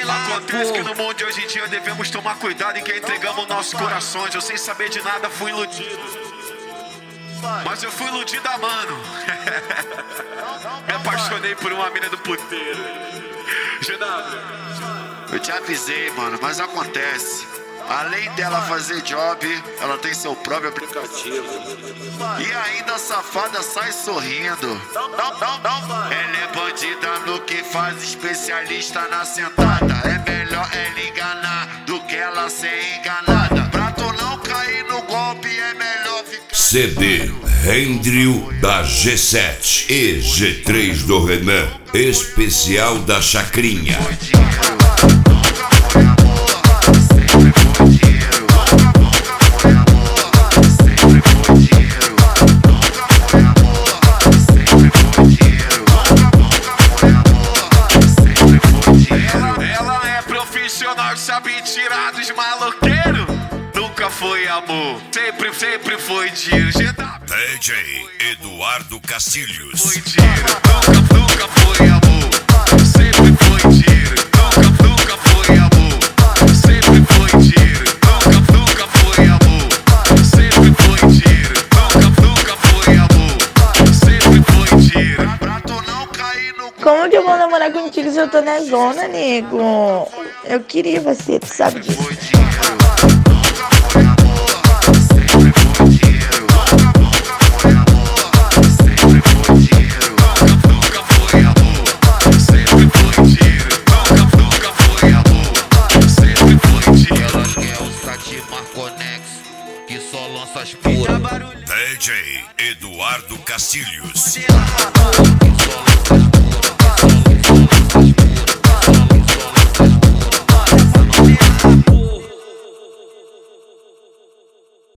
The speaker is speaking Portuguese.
Acontece que no mundo de hoje em dia devemos tomar cuidado em quem entregamos nossos corações. Eu sem saber de nada fui iludido, mas eu fui iludida, mano. Me apaixonei por uma mina do puteiro. GW, eu te avisei, mano, mas acontece. Além dela fazer job, ela tem seu próprio aplicativo. E ainda a safada sai sorrindo. Ela é bandida no que faz, especialista na sentada. É melhor ela enganar do que ela ser enganada. Pra tu não cair no golpe é melhor ficar. CD Rendrio da G7 e G3 do Renan, especial da Chacrinha. ela é profissional, sabe tirar dos maloqueiros. Nunca foi amor, sempre foi dinheiro. DJ Eduardo Castilhos. Foi dinheiro, nunca foi amor. Sempre foi dinheiro, nunca foi amor. Sempre foi dinheiro, nunca foi amor. Sempre foi dinheiro, nunca foi amor. Sempre foi dinheiro. Pra tu não cair no. Como que eu vou namorar contigo se eu tô na zona, nego? Eu queria você, tu sabe disso. Foi dinheiro. DJ Eduardo Castilhos.